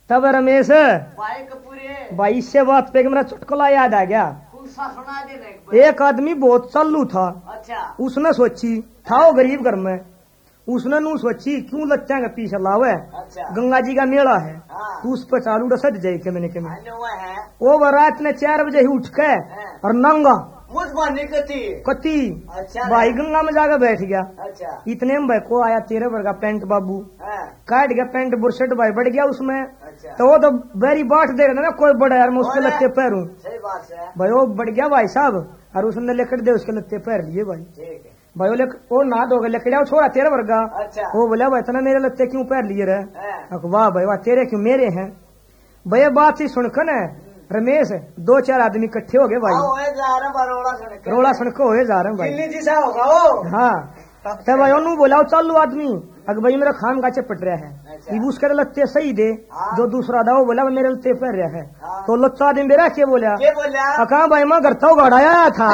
तब रमेश भाई कपूरे भाई इससे बात पे मेरा चुटकुला याद आ गया। कौन सा सुना दे रहे एक आदमी बहुत चालू था। अच्छा उसने सोची था वो गरीब घर में, उसने नू सोची क्यों लच्चा के पीछे लावे, अच्छा गंगा जी का मेला है हाँ तू उस पर चालू सज जाये के मैंने हुआ है वो रात ने 4 बजे ही उठ के और नंगा मुझ बनी कती कती अच्छा भाई गंगा में जाकर बैठ गया। अच्छा इतने में भाई को आया 13 वर्ग का पैंट बाबू हाँ काट गया पैंट बुरशट भाई बढ़ गया उसमें। अच्छा तो वो तो बेरी बाट दे रहा था ना कोई बड़ा यार मैं उसके और है। लत्ते पैरूं सही बात है भाई वो बढ़ गया भाई साहब और उसने लेकर दे उसके लत्ते पैर लिए भाई ठीक है भाई वो ना दो लकड़िया छोड़ा 13 वर्ग का अच्छा वो बोला भाई इतना मेरे लत्ते क्यों पैर लिए रहे। हाँ, वाह भाई वाह तेरे क्यों मेरे हैं भाई ये बात ही सुनकर न रमेश 2-4 आदमी इकट्ठे हो गए भाई आओ, ओए जा रहा बरोड़ा सुन रोड़ा सुनकर होए जा रहे हैं भाई। दिल्ली जी सा होगा वो हाँ तो भाई ओनू बोला चालू आदमी अगर भाई मेरा खाम का चपट रहा है अच्छा। ये उसके लत्ते सही दे हाँ। जो दूसरा था वो बोला मेरे लत्ते पैर रहा है हाँ। तो लत्ता आदमी मेरा क्या बोला के बोला कहा भाई मैं घर था गड़ाया था।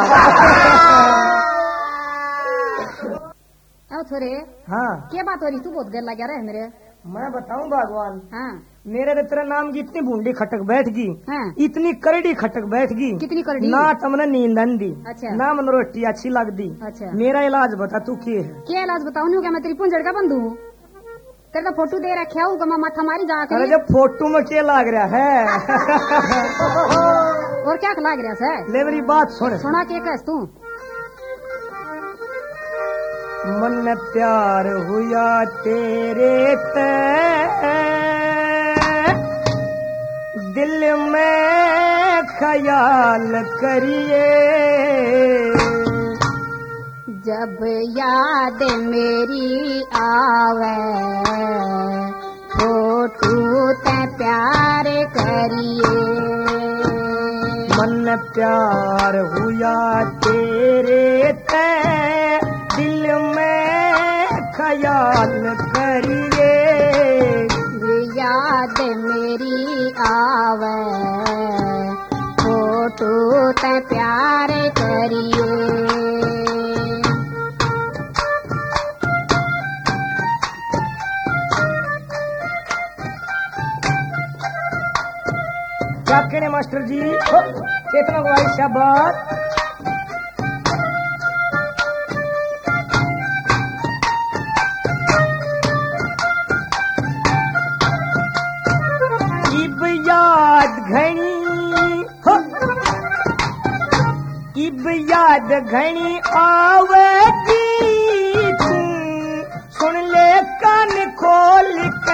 आओ छोरे हाँ क्या बात हो रही तू बहुत गल लगा रहा है मेरे। मैं बताऊं भगवान हाँ मेरे तो तेरा नाम की इतनी बूंदी खटक बैठ गई हाँ इतनी करड़ी खटक बैठ गई कितनी करड़ी ना तमने नींद आंदी अच्छा। ना मन रोटी अच्छी लगती। अच्छा मेरा इलाज बता तू के है क्या इलाज बताऊ नहीं क्या मैं तेरी पुंजड़ का बंधु हूँ तेरे तो फोटो दे रखे हूँ मैं माथा मारी अरे जाकर जब फोटो में क्या लाग रहा है। और क्या लाग रहा है ले मेरी बात सुन सुना के कह तू मन प्यार हुआ तेरे ते दिल में ख्याल करिए जब याद मेरी आवे फोटू ते प्यार करिए मन प्यार हुआ तेरे ते दिल में ख्याल करिए याद मेरी आवे फोटू ते प्यार करिए क्या कहने मास्टर जी चेतना को आई शाबाश। इब याद घनी हो, इब याद घनी आवेगी तू सुन ले कान खोल के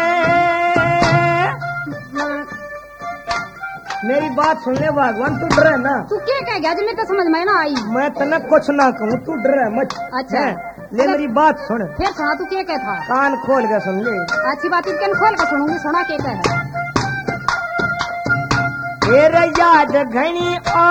मेरी बात सुन ले भगवान तू डरे ना तू क्या कह गया जो मेरे तो समझ में ना आई मैं तने कुछ ना कहूँ तू डरे मत। अच्छा। ले मेरी बात सुन फिर सुना तू क्या कहता कान खोल के सुन ले अच्छी बात इतने खोल कर सुनूंगी सुना क्या कह तेरा याद घनी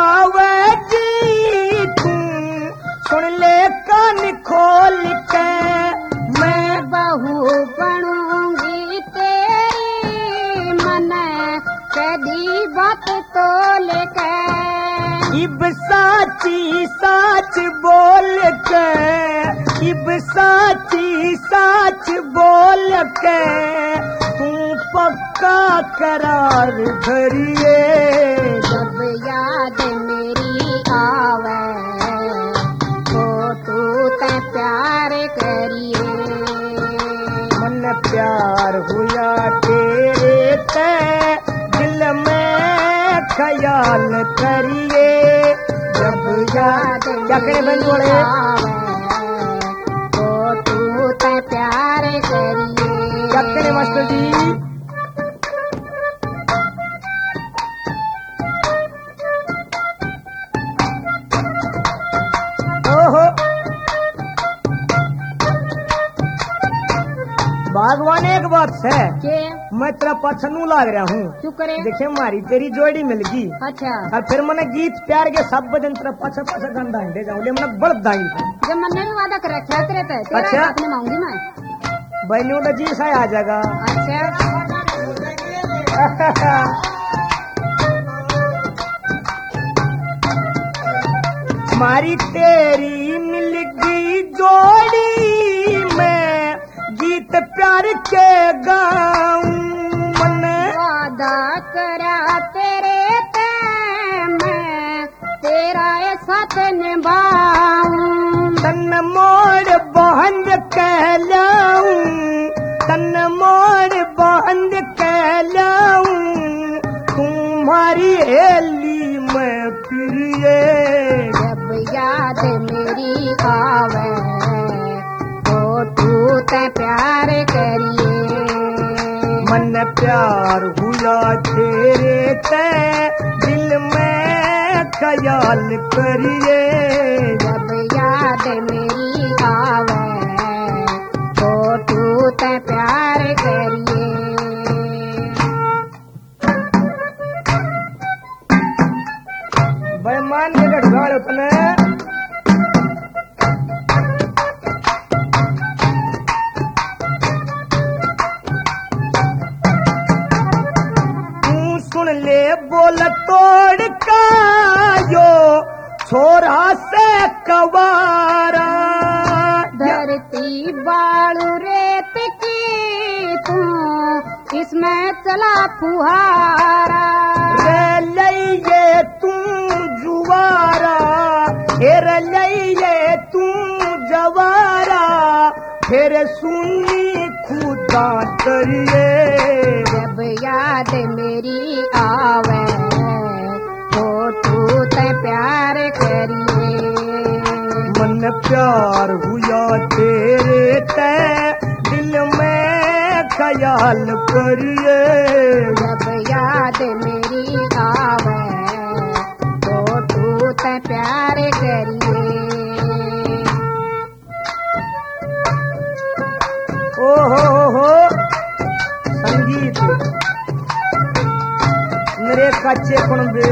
आवेगी तू सुन ले कान खोल के मैं बहू बनूंगी तेरी मन कदी बात तो लेके इब साची साच बोल के इब साची साच बोल के तू पक्का करार धरिए जब याद मेरी आवे फोटू ते प्यार करिए मन प्यार हुआ तेरे ते दिल में ख्याल करिए जब याद क्या करे बंधु वाले फोटू ते प्यार करिए क्या करे मास्टर जी ओहो भगवान एक बात है के मैं तेरा पछनू लाग रहा हूँ चुप करे देखे मारी तेरी जोड़ी मिल गई अच्छा और फिर मैंने गीत प्यार के सब बजन तेरा पछ पछ गंदा हिंडे जाऊँ मैंने बड़ दाई जब मैंने भी वादा कर रखा है तेरे पे तेरा अच्छा। साथ में मांगूंगी मैं बहनों का जी सा आ जाएगा। अच्छा मारी तेरी मिल गई जोड़ी में गीत प्यार के गाऊं मन वादा कहलाऊं तन मोड़ बांध कहलाऊं तुम्हारी हेली में प्रिये जब याद मेरी आवे फोटू ते प्यार करिए मन प्यार हुआ तेरे ते दिल में ख्याल करिए जब याद मेरी आवे फोटू ते प्यार करिए बेमान के गढ़गाड़ अपने तू सुन ले बोल तोड़ का यो छोरा से कवारा धरती बालू रेत की तू इसमें चला फुहारा रे लइये तू जुवारा हेर लइये तू जवारा फिर सुनी खुदा करिए जब याद मेरी आवे फोटू ते प्यार करिए मन प्यार हुआ तेरे ते दिल में ख्याल करिए जब याद मेरी आवे फोटू ते प्यार करिए ओ हो संगीत मेरे कच्चे कुणबे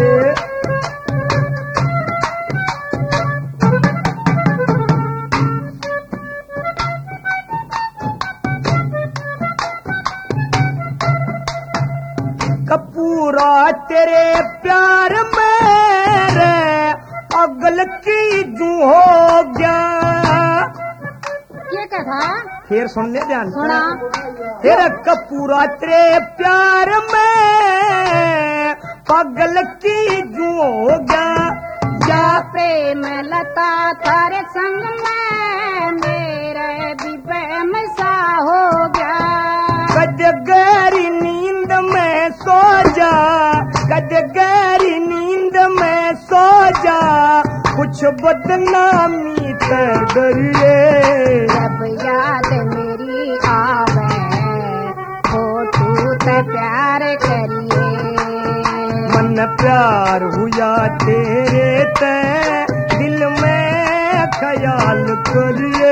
कपूरा तेरे प्यार मेरे अगल की जू हो गया ये क्या था फिर सुन ले ध्यान से। सुना तेरा कपूरा तेरे प्यार में पागल की जू हो गया या प्रेम लता तारे संग में मेरे भी बेमसा हो गया कद गहरी नींद में सो जा कद गहरी नींद में सो जा कुछ बदनामी ते डरिए जब याद मेरी आवे फोटू ते प्यार करिए मन प्यार हुआ तेरे ते दिल में ख्याल करिए